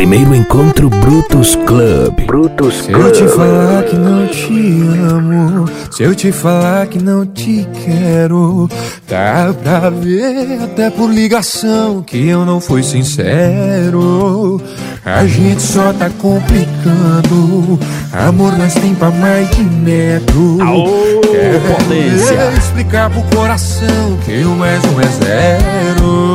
primeiro encontro Brutus Club. Brutus Club. Se eu te falar que não te amo, se eu te falar que não te quero, dá pra ver até por ligação que eu não fui sincero. A gente só tá complicando, amor nós tem pra mais de metro. Quero potência. Explicar pro coração que o mais um é zero.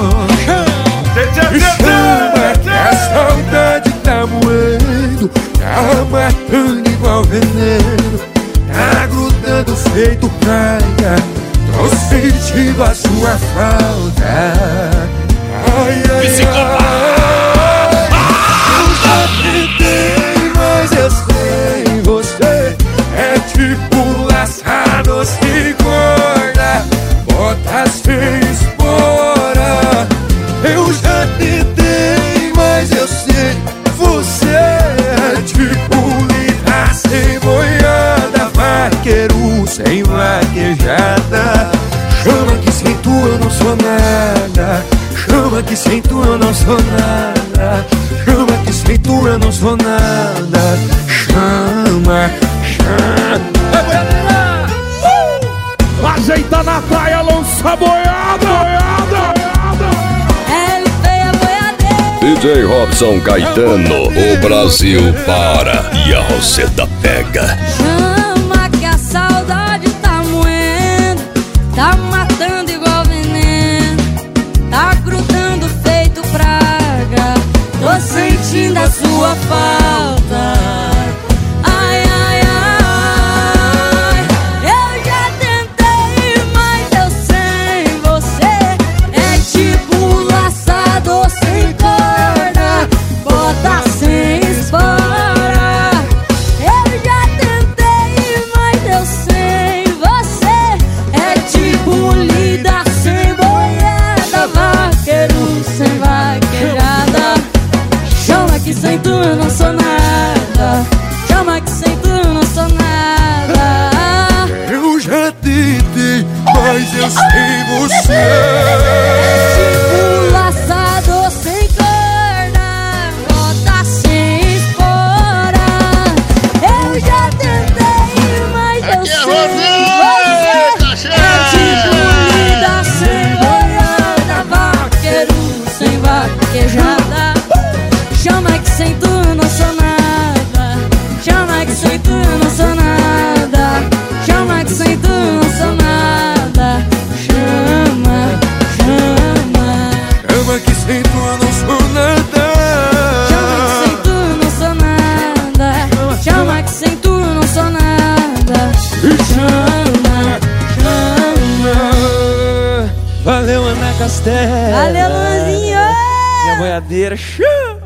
Chama que a saudade tá moendo, tá matando igual veneno, tá grudando feito praia, tô sentindo a sua falta. Ai, ai, ai, eu já tentei, mas eu sei, você é tipo laçado sem corda, bota sem espora. Eu já tentei, mas eu sei, você é tipo lida sem boiada, vaqueiro sem vaquejada. Chama que sem tu eu não sou nada, chama que sem tu eu não sou nada, chama que sem tu eu não sou nada. Chama, chama. Ajeita na praia, lança boiada. DJ Robson Caetano, o Brasil para e a Roseta pega. Chama que a saudade tá moendo, tá matando igual veneno, tá grudando feito praga, tô sentindo a sua falta. Ai, ai, ai, eu já tentei, mas eu sem você é tipo laçado sem corda, bota sem espora. Eu já tentei, mas eu sem você é tipo lida sem boiada, vaqueiro sem vaquejada. Chama que sem tu eu não sou nada, chama que sem tu eu não sou nada. Eu já tentei, mas eu sei você É tipo laçado sem corda, bota sem espora. Eu já tentei, mas eu sei você é tipo lida sem boiada, vaqueiro sem vaquejada. Chama que sem tu eu não sou nada, chama que sem tu eu não sou nada, chama que sem tu eu não sou nada. Chama, chama. Chama que sem tu eu não sou nada, Chama que sem tu eu não sou nada, chama que sem tu eu não sou nada. Chama, chama. Valeu, Ana Castela. Valeu, Luanzinho. Minha boiadeira.